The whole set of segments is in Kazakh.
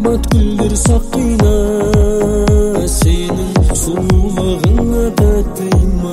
кымбат гүлдер сакыйна, сенин сулуулугуңа да тыйма.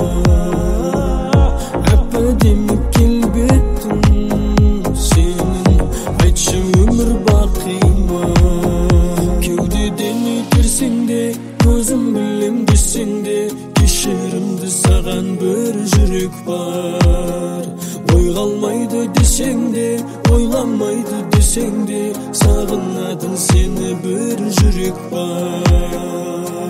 Аппадемик келбеттин, сенин айтчы өмүр бакыйма. Кеудеден өтерсең де, өзүм билем десең де, кеширимди саган бир жүрөк бар. Ой калмайды десең де, ойламайды десең де, сагынадың сени бир жүрөк бар.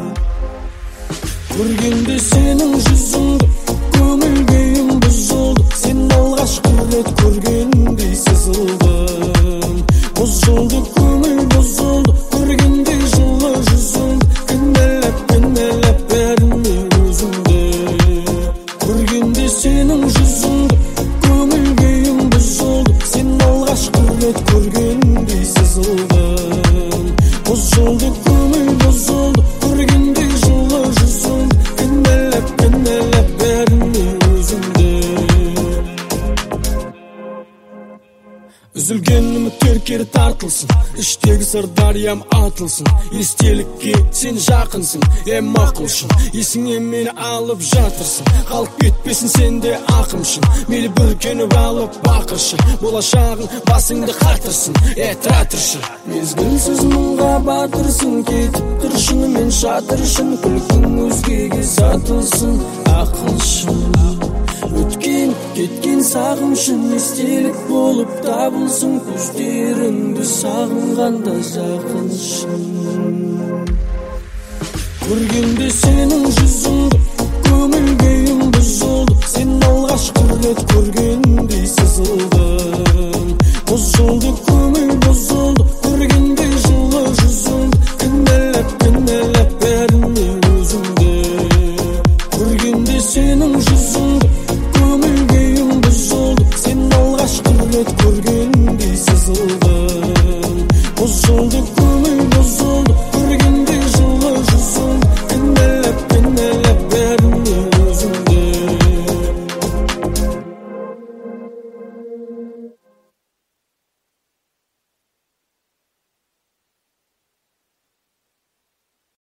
Көргенде сенің жүзіңді, көңіл күйім бұзылды. Сен алғашқы рет көргендей сызылдым. Бұзылды көңіл бұзылды, көргенде жылы жүзіңді. Кінәлап бәріне өзіңді. Көргенде сенің жүзіңді, көңіл күйім бұзылды. Сен алғашқы рет көргендей сызылдым. Бұзылды көңіл бұзылды, көргенде жылы жүзіңді. Кінәлап бәріне өзіңді. Үзілген үміттер кері тартылсын, іштегі сыр дариям атылсын. Естелікке сен жақынсың, мақұлшын, есіңе мені алып жатырсың. Қалып кетпесін сенде ақымшын, мейлі бүркеніп алып бақыршы. Болашағың басыңды қатырсын, тұра тұршы. Мезгілсіз мұңға батырсың, кетіп тұр шынымен шатыршын. Күлкің өзгеге сатылсын, ақылшын. Өткен, кеткен сағымшын, естелік болып табылсын. Көздеріңді сағынғанда жақыншын. Көргенде сенің жүзіңді, көңіл күйім